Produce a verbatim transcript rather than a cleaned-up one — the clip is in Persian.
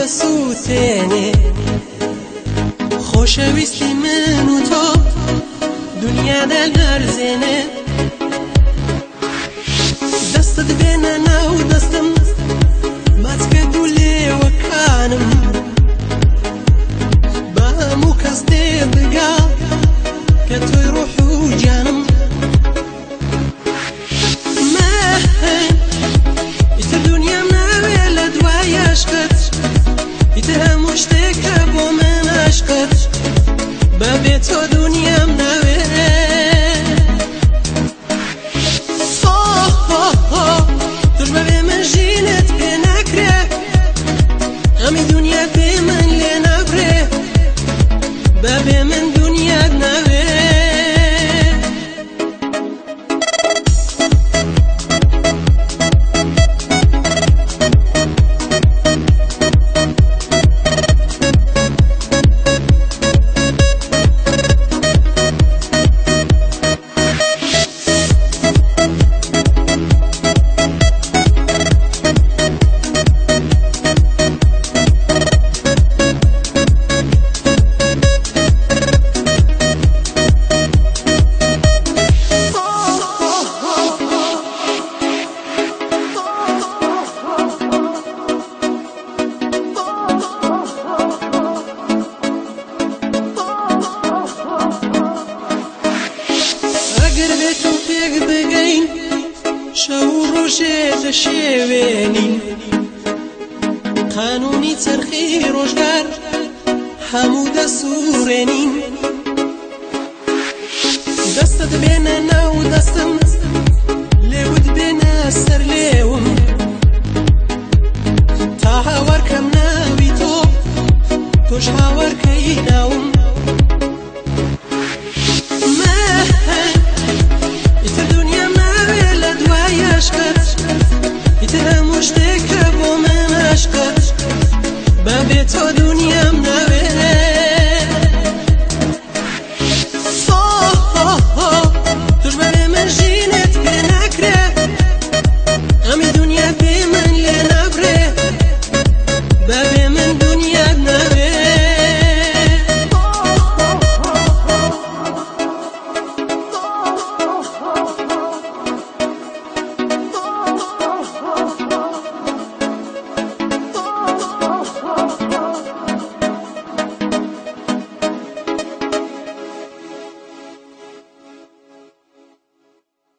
سووتێنێ خۆشەویستی من و تۆ دنیادا لەرزێنێ دەستت بێنە ناو دەستم ماچکە دوو لێوەکانم بە هەموو کەس دێ بگا کە تۆی ڕۆح و گیانم ئیتر دنیام ناوێ لە دوای عەشقت ئیتر هەموو شتێکە بۆ من عەشقت بەبێ تۆ دنیام ناوێ توش بەبێ من ژینت پێ ناکرێ هەمی دنیا پێ من لێ ناگرێ بەبێ من دنیات ناوێ ئەگەر بێت و پێک بگەین شەو و ڕۆژێ دەشێوێنین قانونی چەرخی ڕۆژگار هەموو دەسوڕێنین دەستت بێنە ناو دەستم